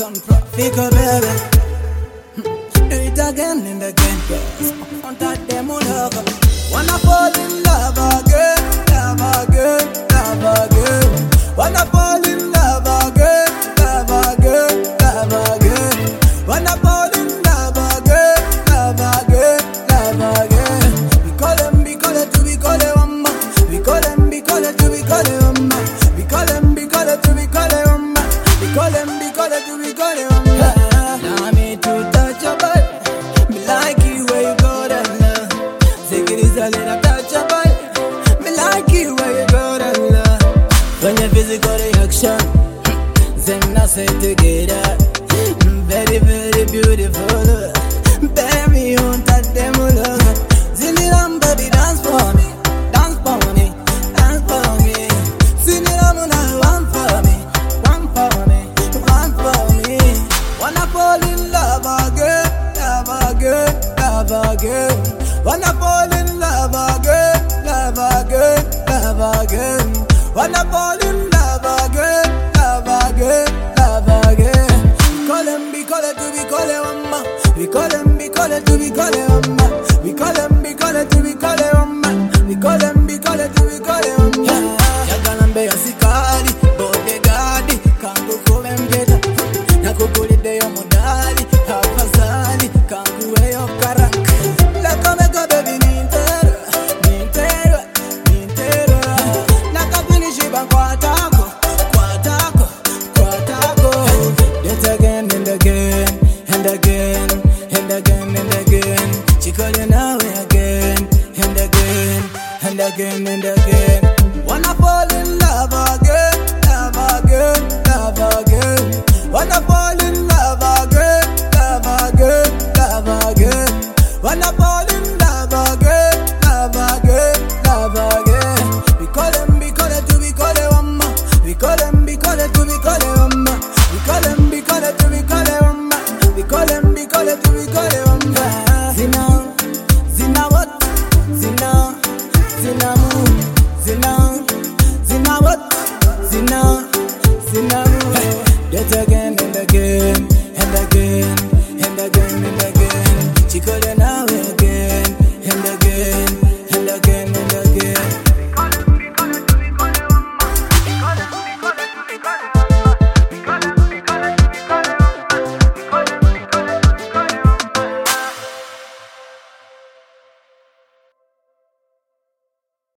Fico, baby. Do it again and again, yes. On that demo lover. Wanna fall in love again, love again, love again. Wanna fall in love again, love again, love again. Wanna fall in love again, love again, love again. We call them, to be call it one more. We call them, to be call it one more. We call them, to be call it one more. We call them, to be call it one more. Now me to touch your body. Me like you where you go that love. Take it easy, let I touch your body. Me like you where you go that love. When your physical reaction, then I say together. Very, very beautiful. Baby, on that demo love. Ziniram, baby, dance for me. Dance for me. Dance for me. Ziniram, now one for me. One for me. One for me. Wanna fall in love again. Love again. Love again. Wanna fall in love again. Love again. Love again. Wanna fall in love again. Love again. Love again. We call it to be call it one more. We call them, to be call it one more. We call them, to be call it one more. We call them, to be call it one more. Yaganambe yasikari, bodegadi, kangu kubembeta. Nakugulide yo mudali, hafazali, kangu eyo karaka. Lakameka baby nintero, nintero, nintero. Nakafinishiba kwa tako, kwa tako, kwa tako. Yet again and again, and again, and again, and again. She call you now again, and again, and again, and again. Wanna fall in love again, love again, love again. Wanna fall in love again, love again, love again. Wanna fall in love again, love again, love again. We call them, to be call it one more. We call them, to be call it one more. We call them, to be call it one more. We call them, to be call it one more. Zina, Zina what? Zina, Zina move. Zina, Zina what? Zina, Zina move. Yet again and again, and again, and again, and again. She couldn't